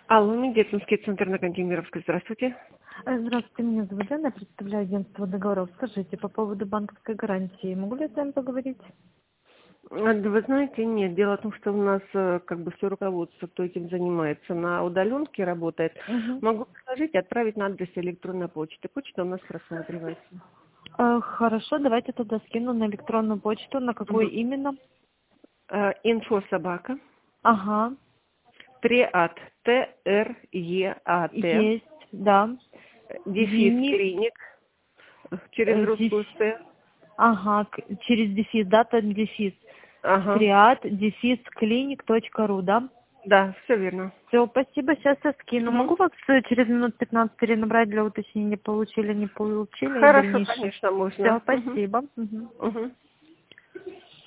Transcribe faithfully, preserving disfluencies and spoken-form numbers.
Алло, медицинский центр на Кантемировской. Здравствуйте. Э, Здравствуйте, меня зовут Анна, я представляю агентство договоров. Скажите, по поводу банковской гарантии, могу ли я с вами поговорить? А, да вы знаете, нет. Дело в том, что у нас э, как бы все руководство, кто этим занимается, на удаленке работает. Угу. Могу предложить отправить на адрес электронной почты. Почта у нас просматривается. Э, хорошо, давайте тогда скину на электронную почту. На какую Угу. именно? Инфо собака. Ага, Триат. Т Р Е А Т. есть, да. Дефис Винни, клиник. Через э, русскую деф- С. ага, к- через дефис, дата дефис. Ага. Триад, дефис, клиник, точка ру, да? Да, все верно. Все, спасибо, сейчас я скину. Угу. Могу вас э, через минут пятнадцать перенабрать для уточнения, получили, не получили и Хорошо, дальнейшее. конечно, Все, можно. Угу. спасибо. Мгм. Угу.